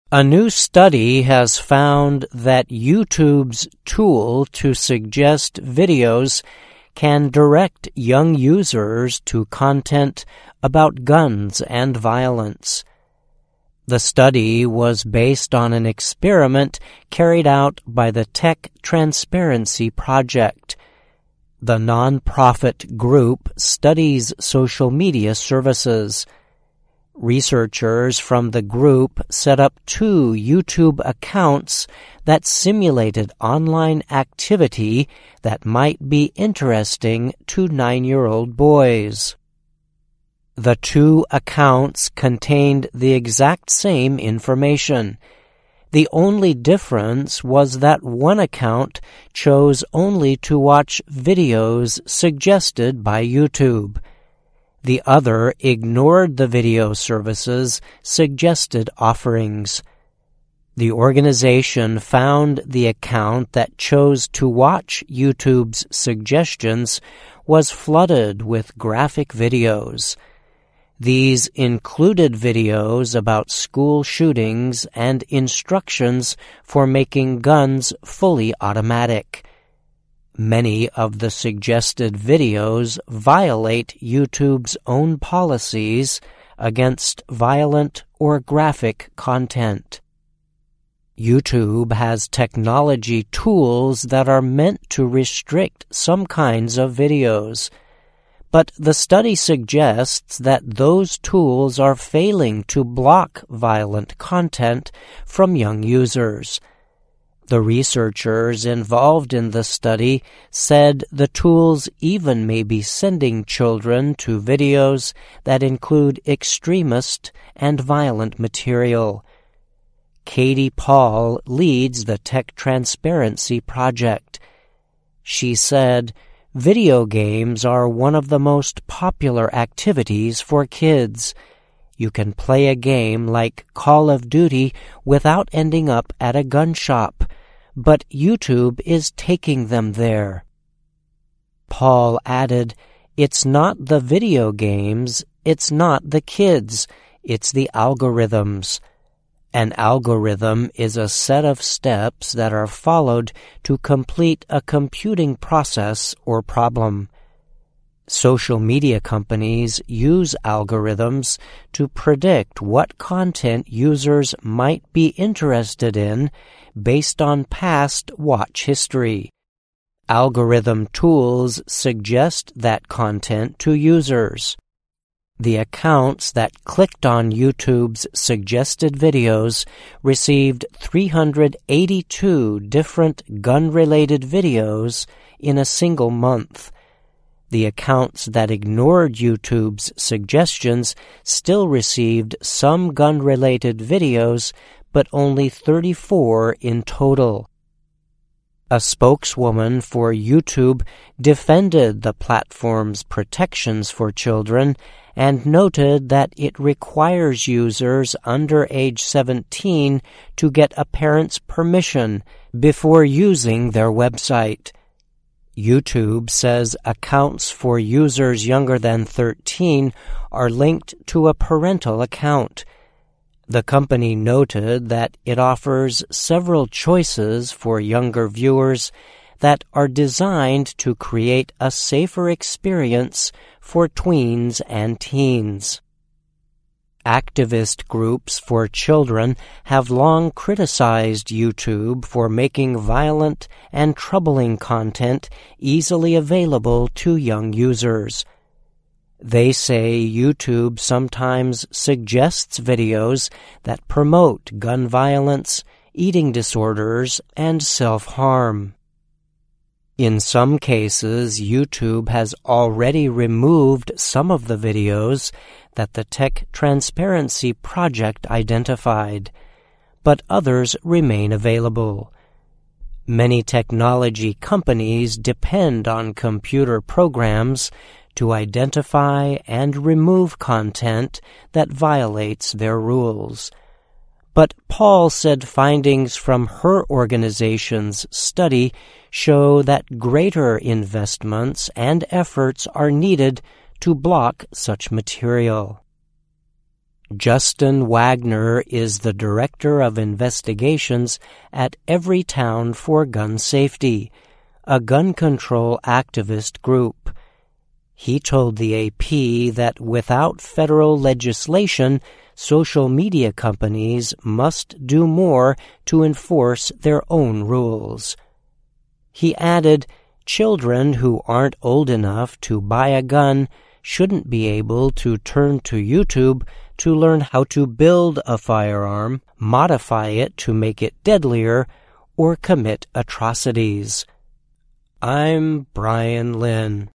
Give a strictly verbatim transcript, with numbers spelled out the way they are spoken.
A new study has found that YouTube's tool to suggest videos can direct young users to content about guns and violence. The study was based on an experiment carried out by the Tech Transparency Project. The nonprofit group studies social media services. Researchers from the group set up two YouTube accounts that simulated online activity that might be interesting to nine-year-old boys. The two accounts contained the exact same information. The only difference was that one account chose only to watch videos suggested by YouTube. The other ignored the video services' suggested offerings. The organization found the account that chose to watch YouTube's suggestions was flooded with graphic videos. These included videos about school shootings and instructions for making guns fully automatic. Many of the suggested videos violate YouTube's own policies against violent or graphic content. YouTube has technology tools that are meant to restrict some kinds of videos, but the study suggests that those tools are failing to block violent content from young users. The researchers involved in the study said the tools even may be sending children to videos that include extremist and violent material. Katie Paul leads the Tech Transparency Project. She said, "Video games are one of the most popular activities for kids. You can play a game like Call of Duty without ending up at a gun shop, but YouTube is taking them there." Paul added, "It's not the video games, it's not the kids, it's the algorithms. An algorithm is a set of steps that are followed to complete a computing process or problem. Social media companies use algorithms to predict what content users might be interested in based on past watch history. Algorithm tools suggest that content to users. The accounts that clicked on YouTube's suggested videos received three hundred eighty-two different gun-related videos in a single month. The accounts that ignored YouTube's suggestions still received some gun-related videos, but only thirty-four in total. A spokeswoman for YouTube defended the platform's protections for children and noted that it requires users under age seventeen to get a parent's permission before using their website. YouTube says accounts for users younger than thirteen are linked to a parental account. The company noted that it offers several choices for younger viewers that are designed to create a safer experience for tweens and teens. Activist groups for children have long criticized YouTube for making violent and troubling content easily available to young users. They say YouTube sometimes suggests videos that promote gun violence, eating disorders, and self-harm. In some cases, YouTube has already removed some of the videos that the Tech Transparency Project identified, but others remain available. Many technology companies depend on computer programs to identify and remove content that violates their rules. But Paul said findings from her organization's study show that greater investments and efforts are needed to block such material. Justin Wagner is the Director of Investigations at Everytown for Gun Safety, a gun control activist group. He told the A P that without federal legislation, social media companies must do more to enforce their own rules. He added, children who aren't old enough to buy a gun shouldn't be able to turn to YouTube to learn how to build a firearm, modify it to make it deadlier, or commit atrocities. I'm Brian Lynn.